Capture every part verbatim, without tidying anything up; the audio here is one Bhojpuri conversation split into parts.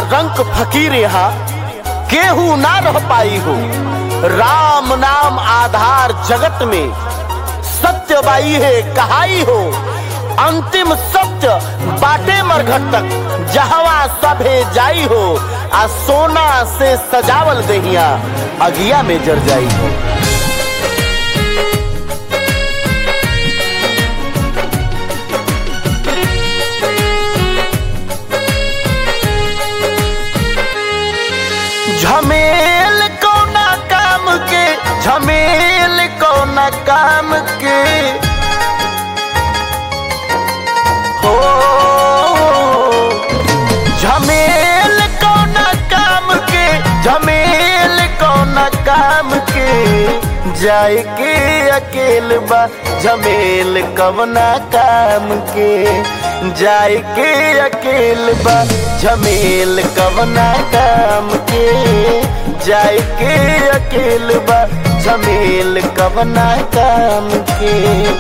रंक फकीर यहाँ केहू ना रह पाई हो। राम नाम आधार जगत में सत्य बाई है कहाई हो। अंतिम सत्य बाटे मरघट तक जहवा सभे जाई हो। आ सोना से सजावल दहिया अगिया में जर जाई हो। झमेल कौना काम के, झमेल कौना काम के हो। झमेल कौना काम के, झमेल कौना काम के जाए के अकेल बा। झमेल कवना काम के जाए के अकेल बा। झमेल कवना काम के जाए के अकेल बा। झमेल कवना काम के।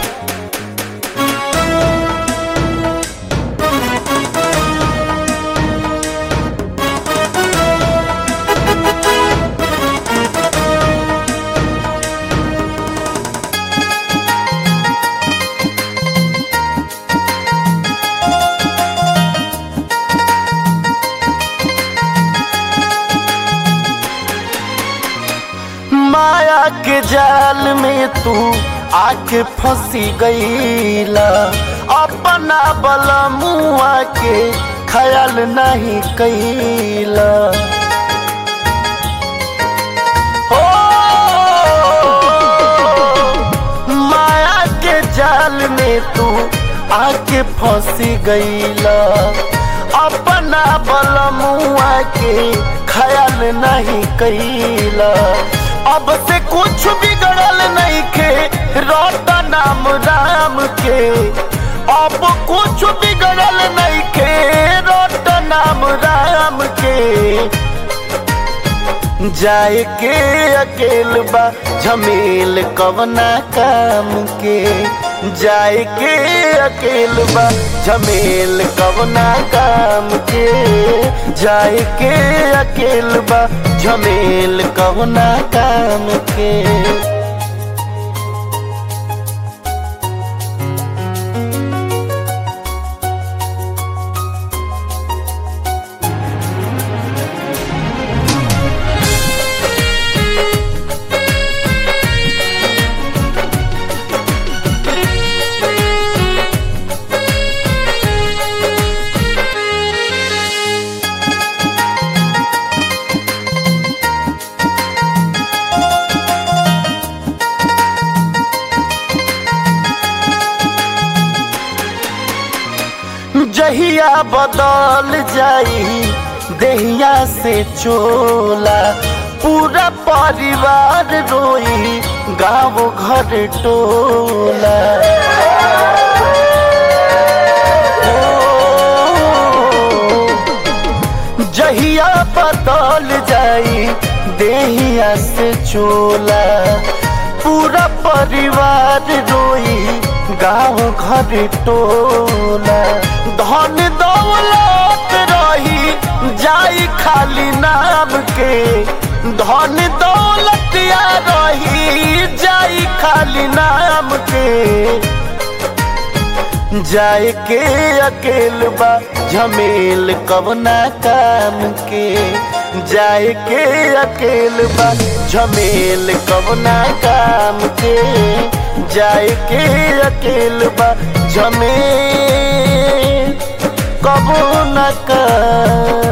माया के जाल में तू आके फंसी गईला। अपना बलमुआ के ख्याल नहीं कैला। हो माया के जाल में तू आके फंसी गईला। अपना बलमुआ के ख्याल नहीं कैला। अब से कुछ बिगड़ल नहीं के रोता नाम राम के। अब कुछ बिगड़ल नहीं के रोता नाम राम के जाए के अकेल बा। झमेल कवना काम के जाए के अकेल बा। झमेल कवना काम के जाए के अकेल बा। झमेल कवना काम के। जहिया बदल जाई देहिया से चोला। पूरा परिवार रोई गाँव घर टोला। जहिया बदल जाई देहिया से चोला। पूरा परिवार रोई गाँव घर टोला। धन दौलत रही जाई खाली नाम के। धन दौलत या रही जाई खाली नाम के जाए के अकेल बा। झमेल कवना काम के जाए के अकेल बा। झमेल कवना काम के जाए के अकेल बा। झमेल कवना काम